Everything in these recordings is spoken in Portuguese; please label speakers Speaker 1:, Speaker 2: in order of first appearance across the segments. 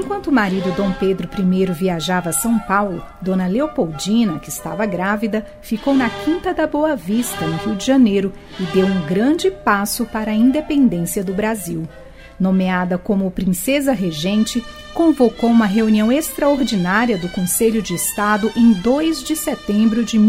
Speaker 1: Enquanto o marido Dom Pedro I viajava a São Paulo, Dona Leopoldina, que estava grávida, ficou na Quinta da Boa Vista, no Rio de Janeiro, e deu um grande passo para a independência do Brasil. Nomeada como princesa regente, convocou uma reunião extraordinária do Conselho de Estado em 2 de setembro de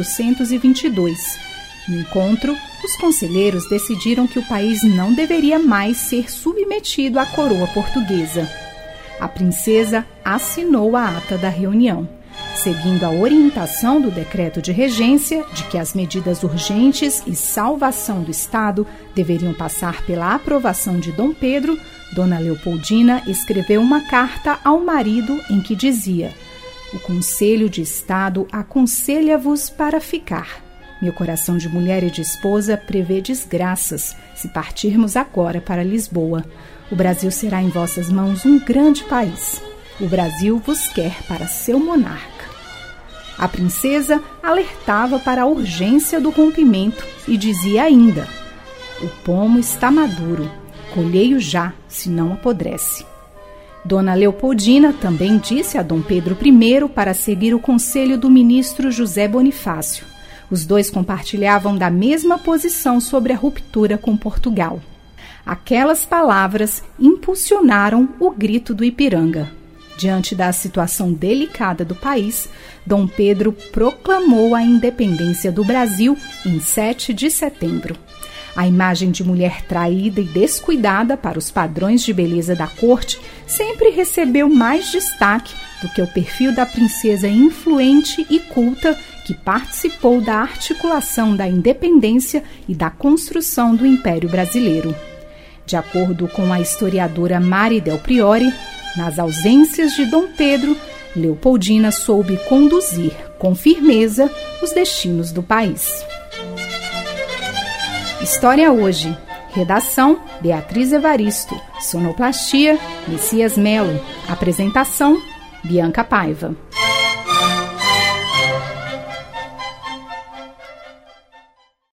Speaker 1: 1822. No encontro, os conselheiros decidiram que o país não deveria mais ser submetido à coroa portuguesa. A princesa assinou a ata da reunião, seguindo a orientação do decreto de regência de que as medidas urgentes e salvação do Estado deveriam passar pela aprovação de Dom Pedro. Dona Leopoldina escreveu uma carta ao marido em que dizia: "O Conselho de Estado aconselha-vos para ficar. Meu coração de mulher e de esposa prevê desgraças se partirmos agora para Lisboa. O Brasil será em vossas mãos um grande país. O Brasil vos quer para seu monarca." A princesa alertava para a urgência do rompimento e dizia ainda: "O pomo está maduro, colhei-o já, se não apodrece." Dona Leopoldina também disse a Dom Pedro I para seguir o conselho do ministro José Bonifácio. Os dois compartilhavam da mesma posição sobre a ruptura com Portugal. Aquelas palavras impulsionaram o grito do Ipiranga. Diante da situação delicada do país, Dom Pedro proclamou a independência do Brasil em 7 de setembro. A imagem de mulher traída e descuidada para os padrões de beleza da corte sempre recebeu mais destaque do que o perfil da princesa influente e culta que participou da articulação da independência e da construção do Império Brasileiro. De acordo com a historiadora Mari Del Priore, nas ausências de Dom Pedro, Leopoldina soube conduzir com firmeza os destinos do país. História Hoje. Redação: Beatriz Evaristo. Sonoplastia: Messias Melo. Apresentação: Bianca Paiva.